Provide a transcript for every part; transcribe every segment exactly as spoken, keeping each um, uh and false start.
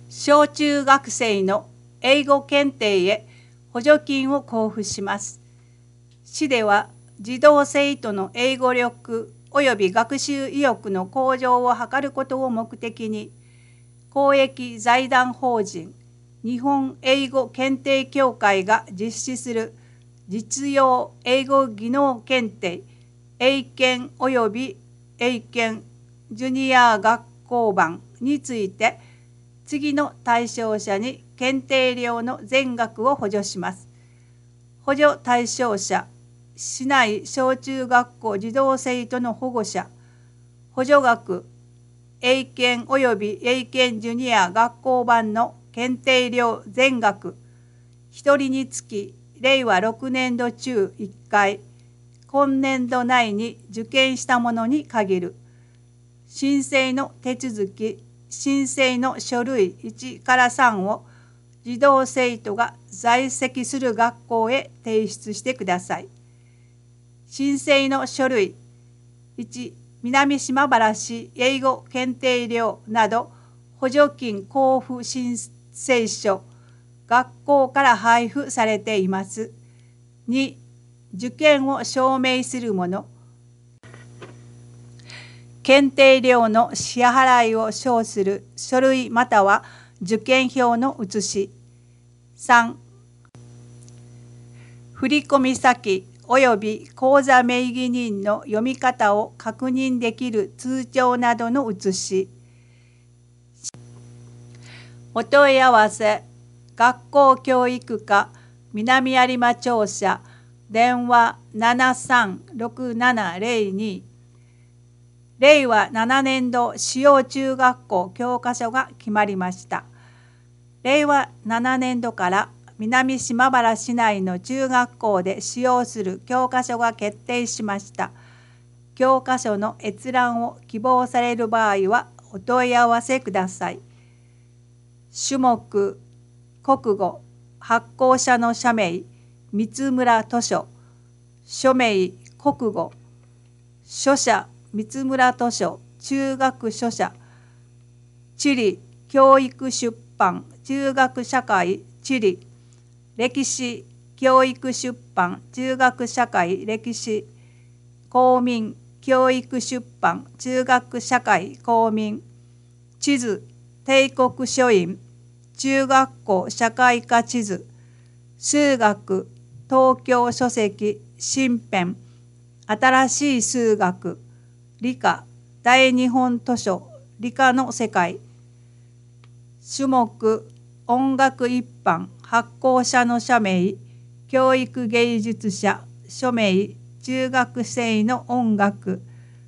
小中学生の英語検定へ補助金を交付します。市では児童生徒の英語力及び学習意欲の向上を図ることを目的に、公益財団法人日本英語検定協会が実施する実用英語技能検定英検及び英検ジュニア学校版について、次の対象者に検定料の全額を補助します。補助対象者、市内小中学校児童生徒の保護者、補助額、英検及び英検ジュニア学校版の検定料全額、ひとりにつきれいわろくねんど中いっかい、今年度内に受験したものに限る。申請の手続き、申請の書類いちからさんを児童生徒が在籍する学校へ提出してください。申請の書類いち、南島原市英語検定料など補助金交付申請書、学校から配布されています。に、受験を証明するもの、検定料の支払いを証する書類または受験票の写し。さん、振込先及び口座名義人の読み方を確認できる通帳などの写し。お問い合わせ、学校教育課南有馬庁舎、電話ななさんろくななぜろに。れいわななねんど使用中学校教科書が決まりました。れいわななねんどから南島原市内の中学校で使用する教科書が決定しました。教科書の閲覧を希望される場合はお問い合わせください。種目、国語、発行者の社名、三村図書、署名、国語、書者、三村図書、中学書者、地理、教育出版、中学社会、地理、歴史、教育出版、中学社会、歴史、公民、教育出版、中学社会、公民、地図、帝国書院、中学校社会科地図、数学、東京書籍、新編、新しい数学、理科、大日本図書、理科の世界、種目、音楽一般、発行者の社名、教育芸術者、署名、中学生の音楽、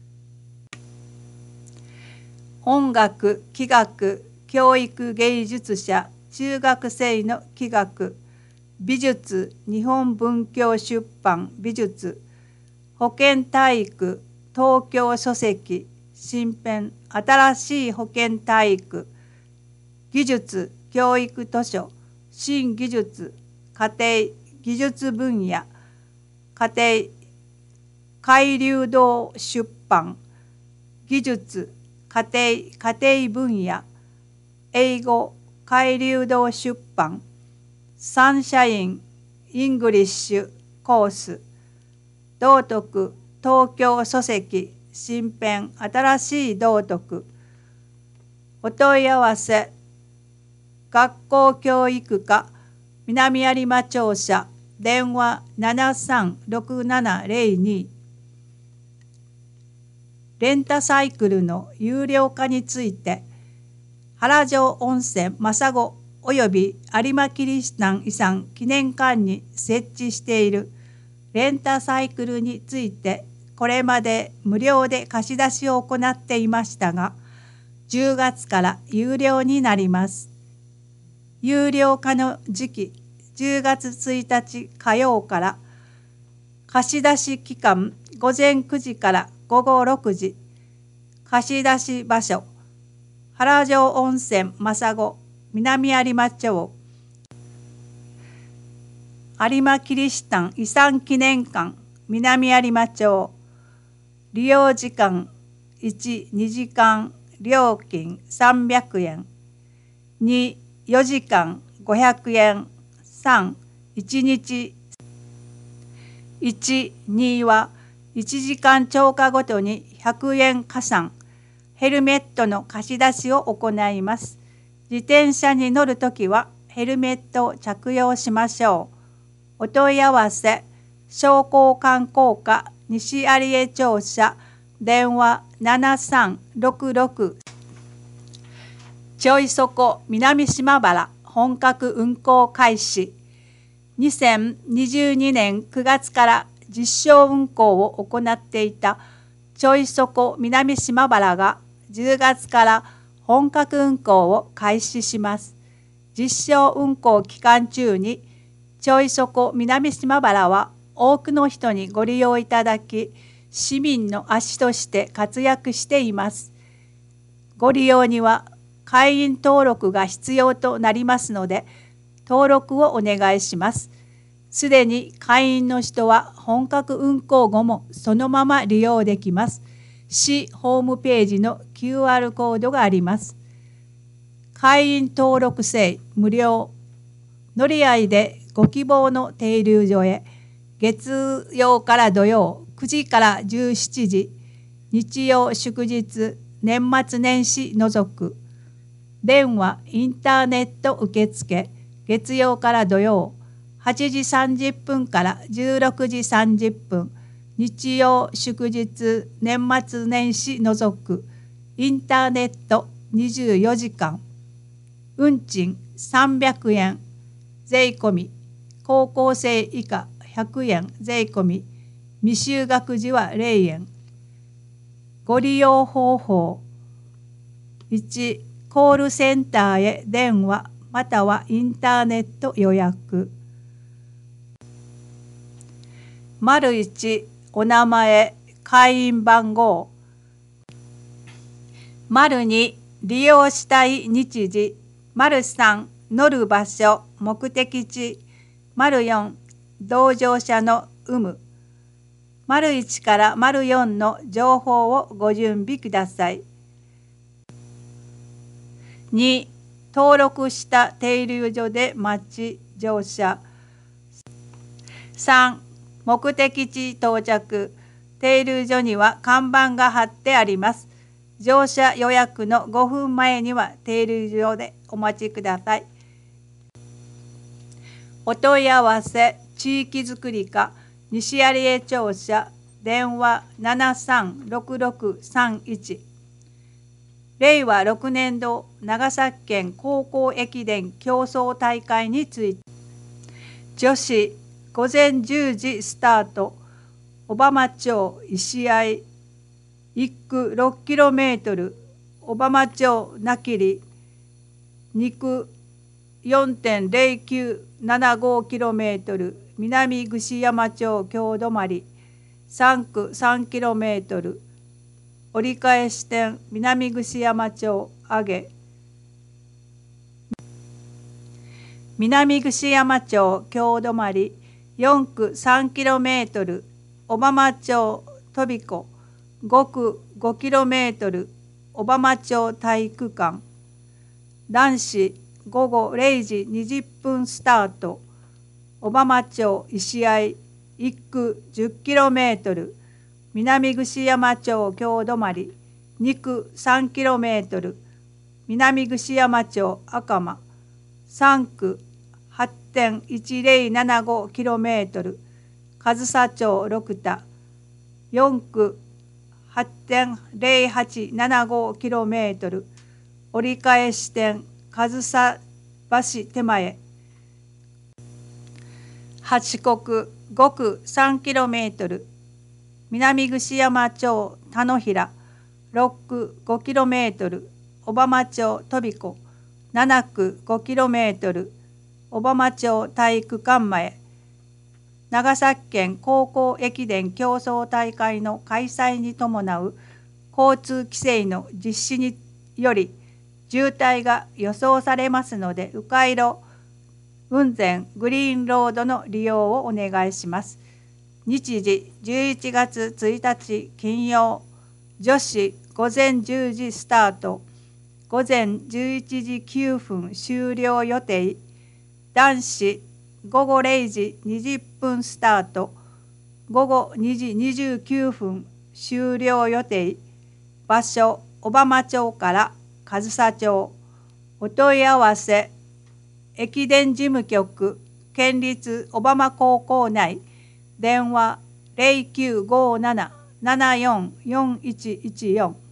音楽、器楽、教育芸術者、中学生の器楽、美術、日本文教出版、美術、保健体育、東京書籍、新編、新しい保健体育、技術、教育図書、新技術、家庭、技術分野、家庭、海流堂出版、技術、家庭、家庭分野、英語、海流堂出版、サンシャイン、イングリッシュコース、道徳、東京書籍、新編、新しい道徳、お問い合わせ、学校教育課南有馬庁舎、電話ななさんろくななぜろに。レンタサイクルの有料化について、原城温泉真子および有馬キリシタン遺産記念館に設置しているレンタサイクルについて、これまで無料で貸し出しを行っていましたが、じゅうがつから有料になります。有料化の時期、じゅうがつついたち火曜から、貸し出し期間ごぜんくじからごごろくじ、貸し出し場所、原城温泉真子南有馬町、有馬キリシタン遺産記念館南有馬町、利用時間いち、にじかん、料金さんびゃくえん。 に、よじかんごひゃくえん。さん、いちにち。いち、にはいちじかん超過ごとにひゃくえん加算。ヘルメットの貸し出しを行います。自転車に乗るときはヘルメットを着用しましょう。お問い合わせ、商工観光課西有江庁舎、電話ななさんろくろく。ちょいそこ南島原本格運行開始。にせんにじゅうにねんくがつから実証運行を行っていたちょいそこ南島原がじゅうがつから本格運行を開始します。実証運行期間中にちょいそこ南島原は多くの人にご利用いただき、市民の足として活躍しています。ご利用には会員登録が必要となりますので、登録をお願いします。すでに会員の人は本格運行後もそのまま利用できます。市ホームページの キューアール コードがあります。会員登録制無料。乗り合いでご希望の停留所へ。月曜から土曜くじからじゅうしちじ。日曜祝日年末年始除く。電話インターネット受付。月曜から土曜はちじさんじゅっぷんからじゅうろくじさんじゅっぷん。日曜祝日年末年始除く。インターネットにじゅうよじかん。運賃さんびゃくえん。税込み。高校生以下ひゃくえん税込み。未就学児はれいえん。ご利用方法。いち、コールセンターへ電話またはインターネット予約。丸いち、お名前、会員番号。丸に、利用したい日時。丸さん、乗る場所、目的地。丸よん、同乗者の有無。丸いちから丸よんの情報をご準備ください。に、登録した停留所で待ち乗車。さん、目的地到着。停留所には看板が貼ってあります。乗車予約のごふんまえには停留所でお待ちください。お問い合わせ、地域づくり課西有江庁舎、電話ななさんろくろくさんいち。れいわろくねんど長崎県高校駅伝競争大会について。女子ごぜんじゅうじスタート。小浜町石合いっく ろっキロメートル、小浜町名切に区 よんてんぜろきゅうななごキロメートル、南串山町京泊さん区さんキロメートル、折り返し点南串山町上げ、南串山町京泊よん区さんキロメートル、小浜町とびこご区ごキロメートル、小浜町体育館。男子ごごれいじにじゅっぷんスタート。小浜町石合いっ区じゅっキロメートル、南串山町京泊に区さんキロメートル、南串山町赤間さん区 はちてんいちぜろななごキロメートル、上総町六田よん区 はちてんぜろはちななごキロメートル、折り返し点上総橋手前、八国ご区さんキロメートル、南串山町田野平ろっ区ごキロメートル、小浜町とびこなな区ごキロメートル、小浜町体育館前。長崎県高校駅伝競争大会の開催に伴う交通規制の実施により渋滞が予想されますので、迂回路、雲仙グリーンロードの利用をお願いします。日時じゅういちがつついたち金曜、女子ごぜんじゅうじスタート。 午前じゅういちじきゅうふん終了予定。男子午後れいじにじゅっぷんスタート。午後にじにじゅうきゅうふん終了予定。場所小浜町から上総町。お問い合わせ駅伝事務局県立小浜高校内。電話ゼロきゅうごーなな ななよんよんいちいちよん。